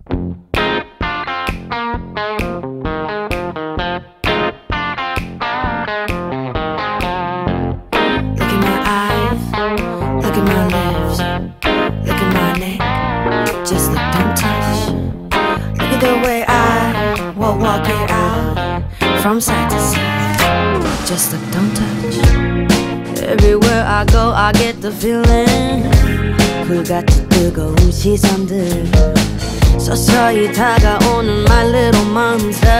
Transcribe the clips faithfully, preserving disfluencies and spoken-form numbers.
Walk it out from side to side. Just look, don't touch. Everywhere I go, I get the feeling. 불같이 뜨거운 시선들 서서히 다가오는 my little monster.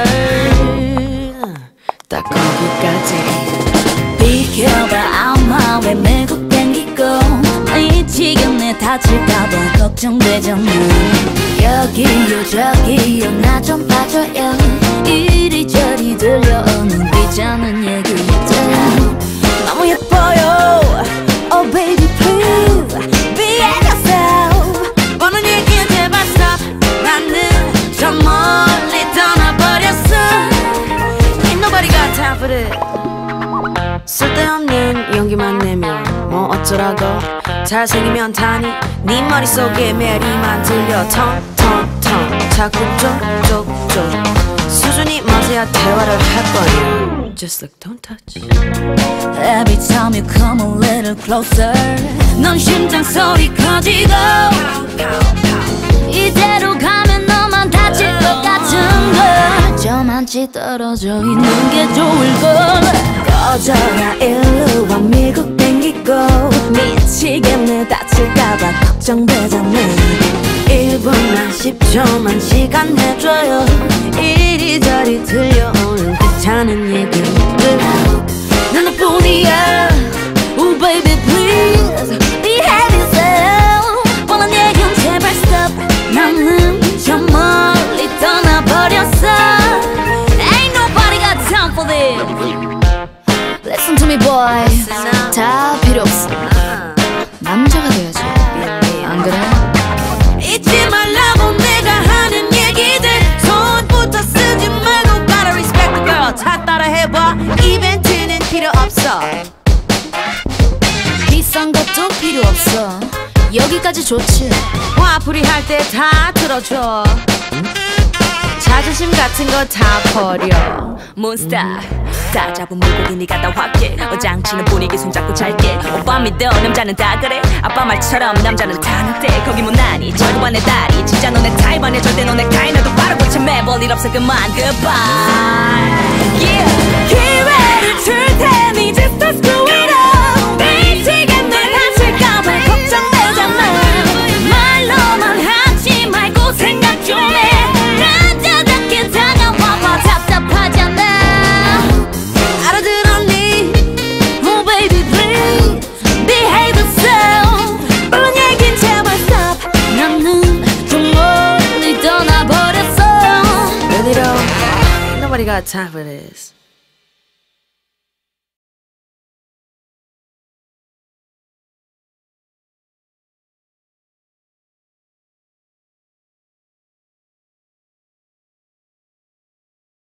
딱 거기까지. 비켜봐 아마 왜 밀고 땡기고 미치겠네 다칠까봐 걱정되잖아. 여기요 저기요 나 좀 봐줘요. 이리저리 들려오는 귀찮은 얘기들 너무 예뻐요. Oh baby please behave yourself. 뻔한 얘기는 제발 stop. 나는 저 멀리 떠나버렸어. Ain't nobody got time for this. 쓸데없는 용기만 내면 뭐 어쩌라고. 잘생기면 타니 네 머릿속에 메리만 들려. 텅텅텅 자꾸 쪽쪽쪽 수준이 맞아야 대화를 할 거야. Just look, don't touch. Every time you come a little closer 넌 심장 소리 커지고 이대로 가면 너만 다칠 것 같은 걸. 저만치 떨어져 있는 게 좋을 걸. 꺼져라 일로 와 밀고 땡기고 미치겠네 다칠까봐 걱정되잖아. 일 분만 십 초만 시간 내줘요. 이리저리 들려오는 귀찮은 얘기들 난 너뿐이야. Oh baby please behave yourself. 뻔한 얘기는 제발 stop. 나는 저 멀리 떠나버렸어. Ain't nobody got time for this. Listen to me boy. 다 필요 없어. 남자가 돼야지. 안 그래? 잊지 말라고 내가 하는 얘기들. 손부터 쓰지 말고 gotta respect the girl. 다 따라 해봐. 이벤트는 필요 없어. 비싼 것도 필요 없어. 여기까지 좋지. 화풀이 할 때 다 들어줘. 자존심 같은 거 다 버려. 몬스타 다 잡은 물고기 니가 다 확해. 어장치는 분위기 손잡고 잘게. 오빠 믿어 남자는 다 그래. 아빠 말처럼 남자는 타는데 거기 못나니 절구 반의 다리. 진짜 너네 타입 아니야 절대 너네 가이. 나도 빠르고 참해 볼 일 없어 그만 goodbye. Yeah 기회를 줄 테니 just to screw it up. 미치겠네 다칠까봐 걱정되잖아. 말로만 하지 말고 생각 좀 해. 남자답게 다가와봐 답답하잖아. 알아들었니? Oh baby please behave yourself. 뻔한 얘긴 제발 stop. 나는 좀 멀리 떠나버렸어. 여기로 Nobody got time for this.